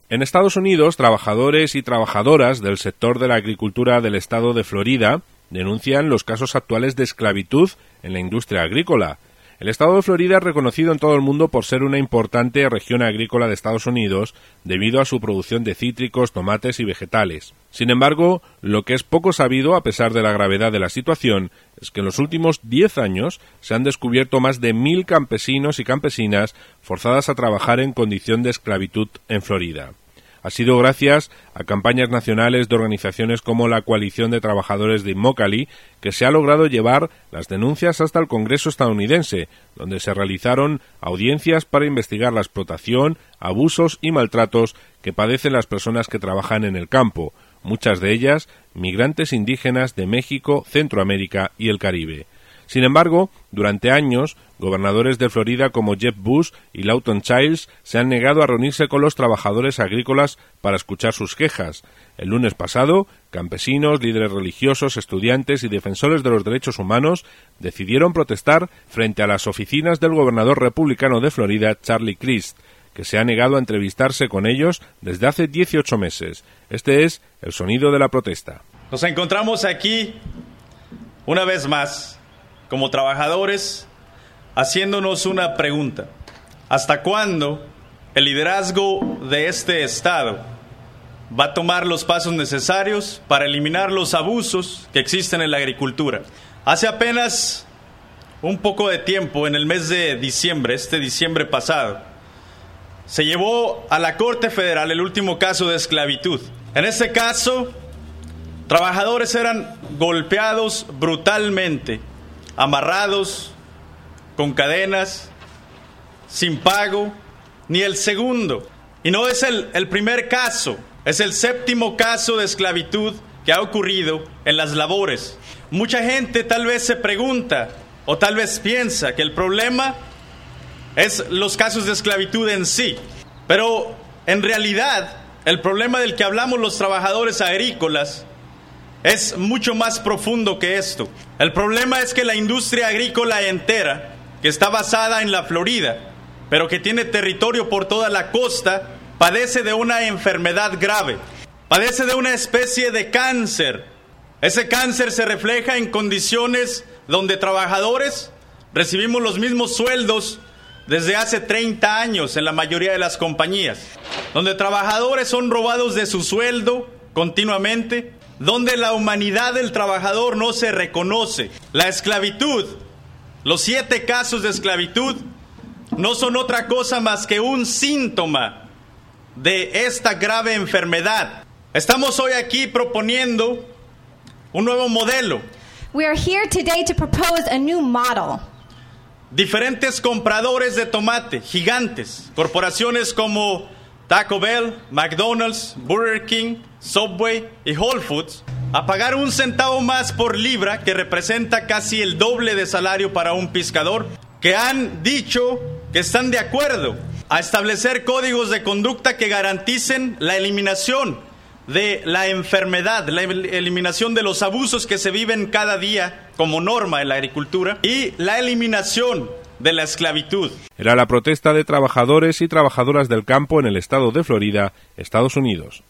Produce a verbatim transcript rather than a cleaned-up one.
En Estados Unidos, trabajadores y trabajadoras del sector de la agricultura del estado de Florida denuncian los casos actuales de esclavitud en la industria agrícola. El estado de Florida es reconocido en todo el mundo por ser una importante región agrícola de Estados Unidos debido a su producción de cítricos, tomates y vegetales. Sin embargo, lo que es poco sabido, a pesar de la gravedad de la situación, es que en los últimos diez años se han descubierto más de mil campesinos y campesinas forzadas a trabajar en condición de esclavitud en Florida. Ha sido gracias a campañas nacionales de organizaciones como la Coalición de Trabajadores de Immokalee que se ha logrado llevar las denuncias hasta el Congreso estadounidense, donde se realizaron audiencias para investigar la explotación, abusos y maltratos que padecen las personas que trabajan en el campo, muchas de ellas migrantes indígenas de México, Centroamérica y el Caribe. Sin embargo, durante años, gobernadores de Florida como Jeb Bush y Lawton Chiles se han negado a reunirse con los trabajadores agrícolas para escuchar sus quejas. El lunes pasado, campesinos, líderes religiosos, estudiantes y defensores de los derechos humanos decidieron protestar frente a las oficinas del gobernador republicano de Florida, Charlie Crist, que se ha negado a entrevistarse con ellos desde hace dieciocho meses. Este es el sonido de la protesta. Nos encontramos aquí una vez más como trabajadores, haciéndonos una pregunta. ¿Hasta cuándo el liderazgo de este Estado va a tomar los pasos necesarios para eliminar los abusos que existen en la agricultura? Hace apenas un poco de tiempo, en el mes de diciembre, este diciembre pasado, se llevó a la Corte Federal el último caso de esclavitud. En este caso, trabajadores eran golpeados brutalmente, amarrados, con cadenas, sin pago, ni el segundo. Y no es el, el primer caso, es el séptimo caso de esclavitud que ha ocurrido en las labores. Mucha gente tal vez se pregunta, o tal vez piensa, que el problema es los casos de esclavitud en sí. Pero en realidad, el problema del que hablamos los trabajadores agrícolas es mucho más profundo que esto. El problema es que la industria agrícola entera, que está basada en la Florida, pero que tiene territorio por toda la costa, padece de una enfermedad grave. Padece de una especie de cáncer. Ese cáncer se refleja en condiciones donde trabajadores recibimos los mismos sueldos desde hace treinta años en la mayoría de las compañías. Donde trabajadores son robados de su sueldo continuamente, donde la humanidad del trabajador no se reconoce. La esclavitud, los siete casos de esclavitud, no son otra cosa más que un síntoma de esta grave enfermedad. Estamos hoy aquí proponiendo un nuevo modelo. We are here today to propose a new model. Diferentes compradores de tomate, gigantes, corporaciones como Taco Bell, McDonald's, Burger King, Subway y Whole Foods, a pagar un centavo más por libra, que representa casi el doble de salario para un pescador, que han dicho que están de acuerdo a establecer códigos de conducta que garanticen la eliminación de la enfermedad, la eliminación de los abusos que se viven cada día como norma en la agricultura y la eliminación de la esclavitud. Era la protesta de trabajadores y trabajadoras del campo en el estado de Florida, Estados Unidos.